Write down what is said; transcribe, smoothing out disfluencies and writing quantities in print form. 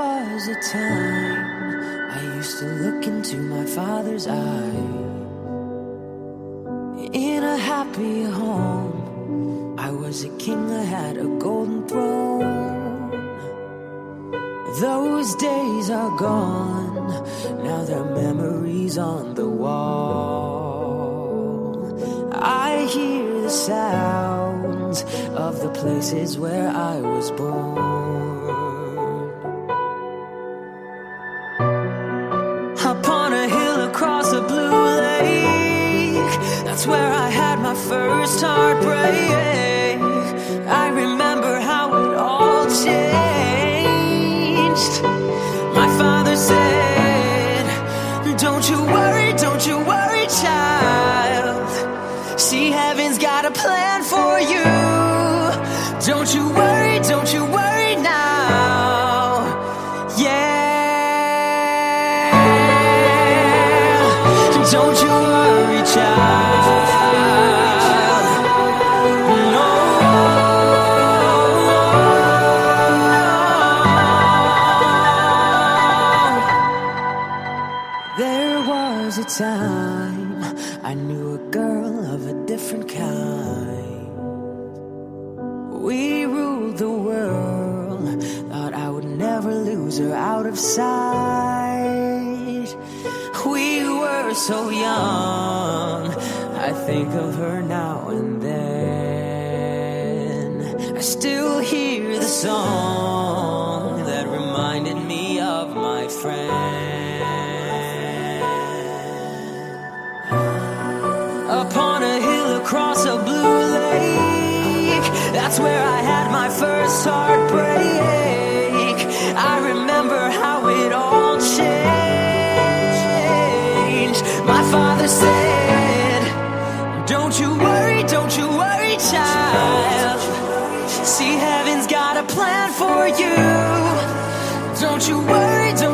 was a time I used to look into my father's eye. In a happy home, I was a king, I had a golden throne. Those days are gone, now they're memories on the wall. I hear the sounds of the places where I was born. Upon a hill across a blue lake, that's where I had my first heartbreak. I remember how it all changed. My father said, don't you worry, child. See, heaven's got a plan for you. Don't you worry now. Yeah. Don't you worry, child. No. There was a time I knew a girl of a different kind. We ruled the world, thought I would never lose her out of sight. We were so young, I think of her now and then. I still hear the song that reminded me of my friend. Upon a hill across a blue lake, that's where I had my first heartbreak. I remember how it all changed. My father said, don't you worry, child. See, heaven's got a plan for you. Don't you worry,